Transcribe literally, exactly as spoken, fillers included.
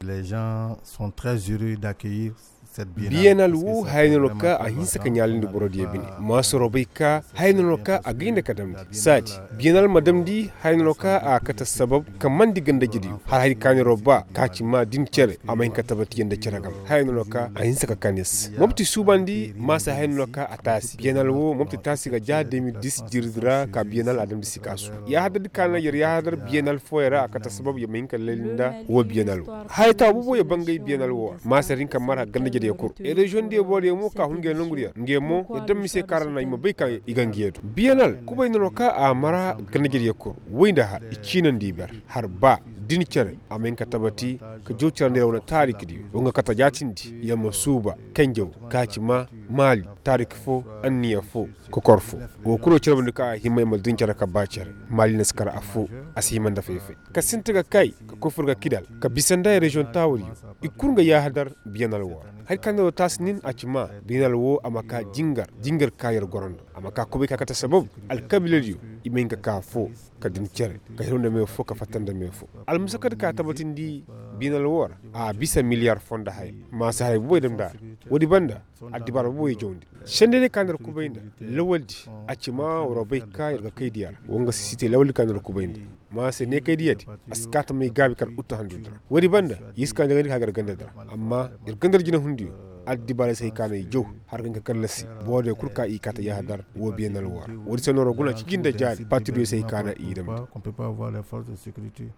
Les gens sont très heureux d'accueillir cette biennale. Biennale wu haynaloka a hinsa ka nyalinde borodi bini masoro bayka haynaloka a ginda kadamdi sadi biennale madamdi haynaloka a kata sabab kamandi ganda jidi har hay kani roba kaci ma din cere amain katabati yanda ceragam haynaloka a hinsa ka kanis mobti subandi masa haynaloka a tasi biennale wu mobti tasi ga ja deux mille dix jirdira ka biennale adam disikasu ya hadar kana yar ya hadar biennale foyara a kata sabab ya main kallinda wo biennale hayta bubo ya bangai biennale wo masarin kamar ganda jidi yakuru e region de bode mo ka hunge nonguriya ngemo e dammi se karana ima bayka igangiyedo biennale kubay no ka a mara ganda jidi yakuru winda ha icinan dibar har ba din cere amen ka tabati ka joccira nde wona tariki di wonga kata jatindi yamma suba kenjew kacima mali tarik fo anniya fo ko korfo wo kuro cere ka himay mal din cere ka bacere mali naskara afo asima nda fefe ka sintiga kay ka kofurga kidal ka bisanda region tawri ikurga ya hadar biennale wo hay kando tasnin acima biennale wo amaka jingar jingar kayar goronda amaka kobe ka kata sabab al kabiladiyo imenga ka fo ka din cere ka hirunde me fo ka fatanda me fo al musakad ka tabatindi biennale wo a bisa milliard fonda hay ma sa hay boy dem da wodi banda adibar boy jondi shendele kandar kubayinda lawaldi acima robay kayar ga kaydiyar wonga cité lawaldi kandar kubayinda ma se ne kaydiyati askata mai gabi kar utta handudra wodi banda yiska ngani hagar gandadra amma ir gandar jina hundiyo addi bala sai kana jo har ganga kallasi bode kurka i kata ya hadar wo biennale wo wodi sonoro guna cikin da jari patrio sai kana i dem On peut pas avoir les forces de sécurité.